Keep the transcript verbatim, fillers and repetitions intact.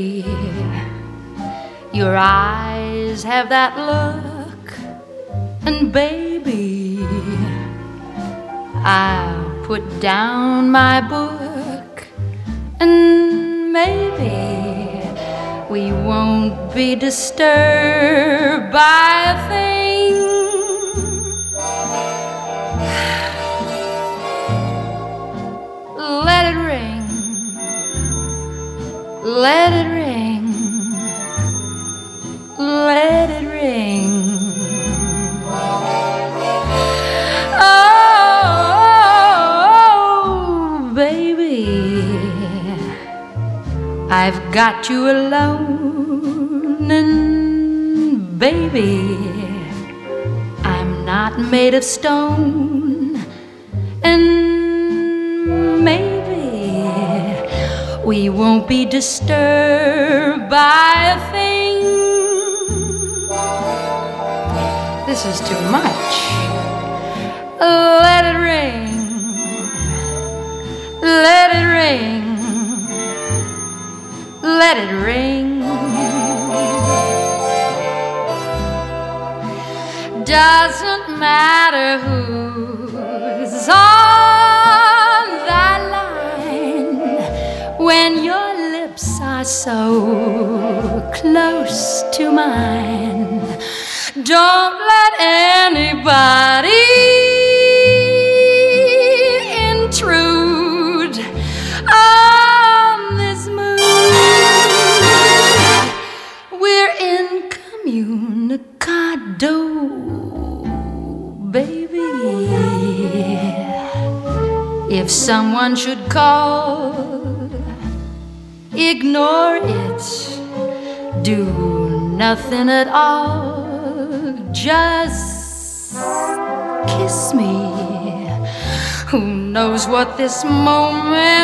baby, your eyes have that look, and baby, I'll put down my book, and maybe we won't be disturbed by a thing. Let it ring, let it ring, let it ring. Oh, baby, I've got you alone, and baby, I'm not made of stone, and maybe we won't be disturbed by a thing. This is too much. Let it ring, let it ring, let it ring. Doesn't matter who's on that line when your lips are so close to mine. Don't let anybody intrude on this mood. We're incommunicado, baby. If someone should call, ignore it, do nothing at all. Just kiss me. Who knows what this moment